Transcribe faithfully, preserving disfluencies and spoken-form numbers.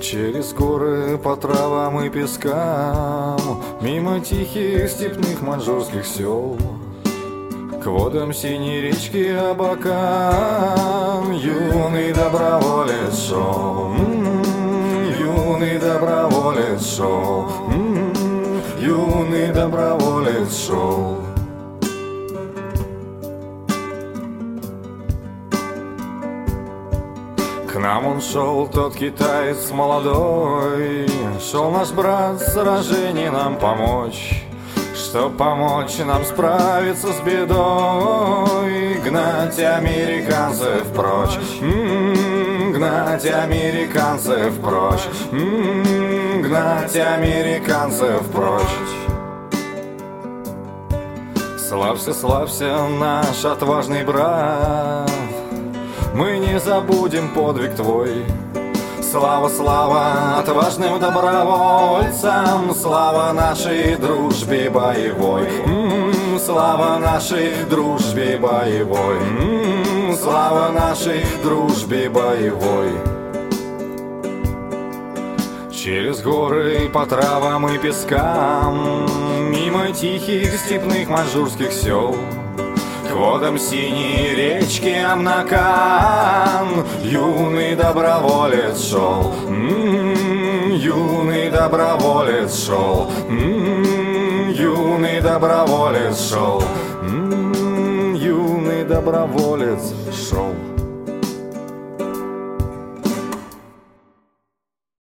Через горы по травам и пескам, мимо тихих степных маньчжурских сел, к водам синей речки Абакан юный доброволец шел, м-м, юный доброволец шел, м-м, юный доброволец шел. К нам он шел, тот китаец молодой, шел наш брат в сражении нам помочь, чтоб помочь нам справиться с бедой, гнать американцев прочь, м-м, гнать американцев прочь, м-м, гнать американцев прочь. Славься, славься, наш отважный брат, мы не забудем подвиг твой. Слава, слава отважным добровольцам, слава нашей дружбе боевой, м-м, слава нашей дружбе боевой, м-м, слава нашей дружбе боевой. Через горы по травам и пескам, мимо тихих степных маньчжурских сел, к водам синей речки Амнакан юный доброволец шел, м-м, юный доброволец шел, м-м, юный доброволец шел, м-м, юный доброволец шел.